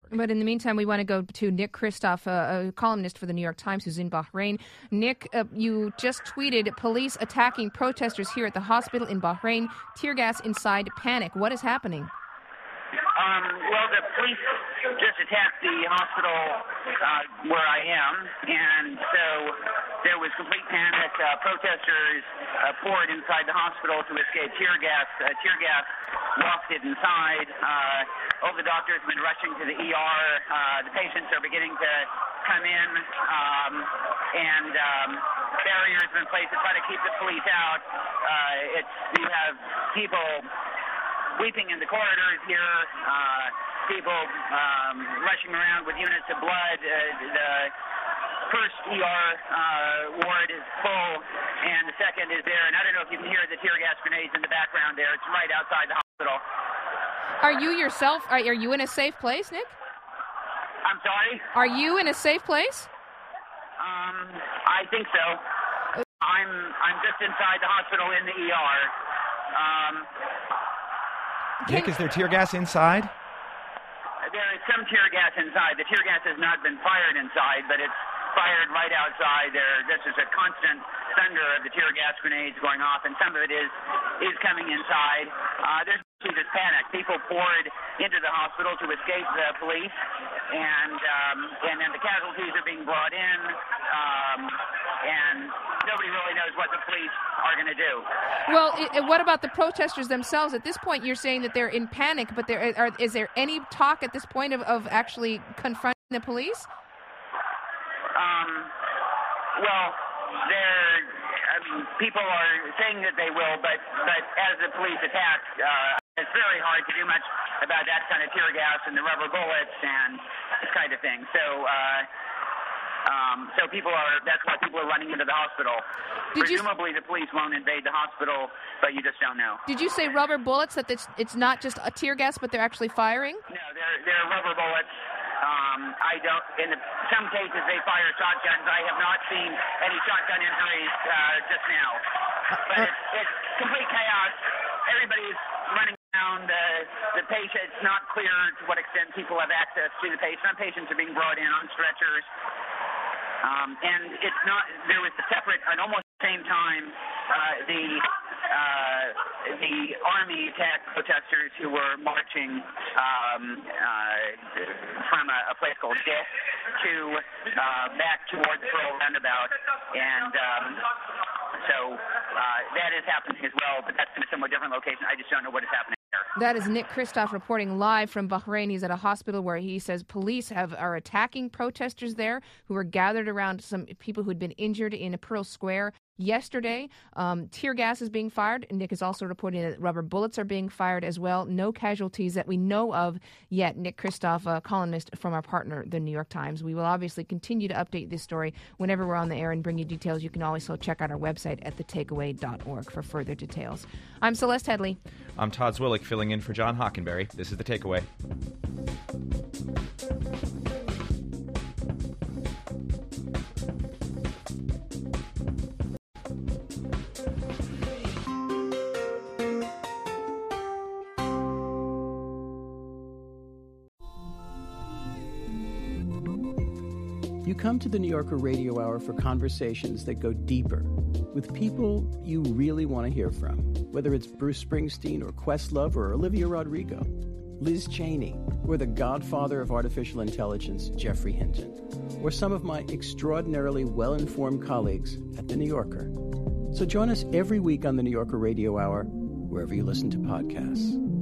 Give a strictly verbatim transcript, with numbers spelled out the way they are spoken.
But in the meantime, we want to go to Nick Kristof, a, a columnist for the New York Times, who's in Bahrain. Nick, uh, you just tweeted, police attacking protesters here at the hospital in Bahrain, tear gas inside, panic. What is happening? Um, well, the police just attacked the hospital uh, where I am, and so there was complete panic. Uh, protesters uh, poured inside the hospital to escape tear gas. Uh, tear gas wafted inside. Uh, all the doctors have been rushing to the E R. Uh, the patients are beginning to come in, um, and um, barriers have been placed to try to keep the police out. Uh, it's you have people weeping in the corridors here, uh, people um, rushing around with units of blood. Uh, the first E R uh, ward is full, and the second is there. And I don't know if you can hear the tear gas grenades in the background there. It's right outside the hospital. Are you yourself, are, are you in a safe place, Nick? I'm sorry? Are you in a safe place? Um, I think so. I'm, I'm just inside the hospital in the E R. Um... Nick, is there tear gas inside? There is some tear gas inside. The tear gas has not been fired inside, but it's fired right outside there. This is a constant thunder of the tear gas grenades going off, and some of it is is coming inside. Uh, there's just panic. People poured into the hospital to escape the police, and um, and then the casualties are being brought in, um, and nobody really knows what the police are going to do. Well, it, what about the protesters themselves? At this point, you're saying that they're in panic, but there are, is there any talk at this point of, of actually confronting the police? Um, well, there, I mean, people are saying that they will, but, but as the police attack, uh, it's very hard to do much about that kind of tear gas and the rubber bullets and this kind of thing. So, uh, Um, so people are, that's why people are running into the hospital. Did Presumably you, the police won't invade the hospital, but you just don't know. Did you say rubber bullets, that it's, it's not just a tear gas, but they're actually firing? No, they're, they're rubber bullets. Um, I don't, in the, some cases they fire shotguns. I have not seen any shotgun injuries uh, just now. But uh, it's, it's complete chaos. Everybody's running around. Uh, the patient, it's not clear to what extent people have access to the patient. Some patients are being brought in on stretchers. Um, and it's not, there was a separate, at almost the same time, uh, the uh, the army attacked protesters who were marching um, uh, from a, a place called Deh to uh, back towards Pearl Roundabout. And um, so uh, that is happening as well, but that's in a somewhat different location. I just don't know what is happening there. That is Nick Kristof reporting live from Bahrain. He's at a hospital where he says police have are attacking protesters there who are gathered around some people who had been injured in Pearl Square yesterday. Um, tear gas is being fired. Nick is also reporting that rubber bullets are being fired as well. No casualties that we know of yet. Nick Kristof, a columnist from our partner, The New York Times. We will obviously continue to update this story whenever we're on the air and bring you details. You can also check out our website at the takeaway dot org for further details. I'm Celeste Headley. I'm Todd Zwillich, filling in for John Hockenberry. This is The Takeaway. You come to the New Yorker Radio Hour for conversations that go deeper with people you really want to hear from, whether it's Bruce Springsteen or Questlove or Olivia Rodrigo, Liz Cheney, or the godfather of artificial intelligence, Jeffrey Hinton, or some of my extraordinarily well-informed colleagues at The New Yorker. So join us every week on the New Yorker Radio Hour, wherever you listen to podcasts.